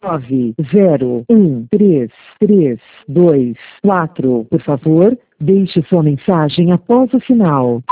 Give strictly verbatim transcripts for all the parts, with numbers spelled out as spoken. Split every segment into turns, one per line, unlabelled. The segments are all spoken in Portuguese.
nove zero um três três dois quatro. Por favor, deixe sua mensagem após o sinal.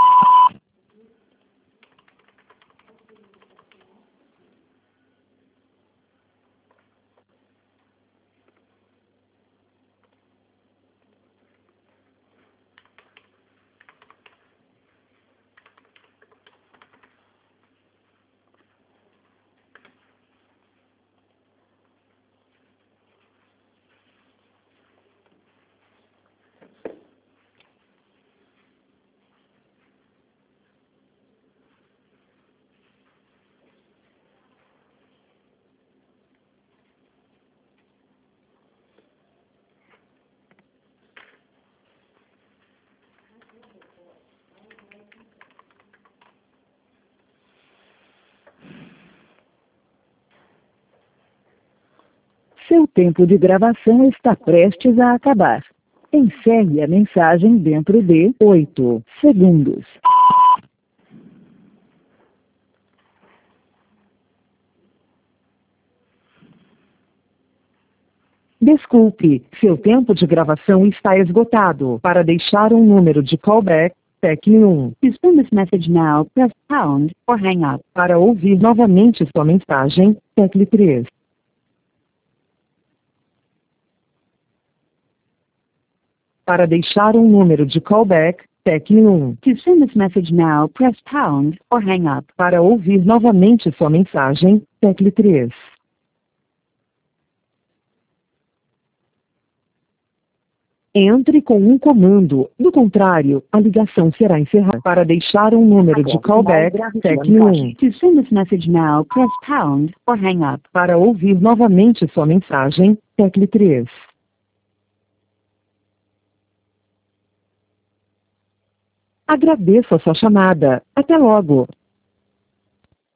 Seu tempo de gravação está prestes a acabar. Encerre a mensagem dentro de oito segundos. Desculpe, seu tempo de gravação está esgotado. Para deixar um número de callback, tecle um. To send this message now, press pound or hang up. Para ouvir novamente sua mensagem, tecle três. Para deixar um número de callback, tecle um. To send this message now, press pound or hang up. Para ouvir novamente sua mensagem, tecle três. Entre com um comando, do contrário, a ligação será encerrada. Para deixar um número de callback, tecle um. To send this message now, press pound or hang up. Para ouvir novamente sua mensagem, tecle três. Agradeço a sua chamada. Até logo.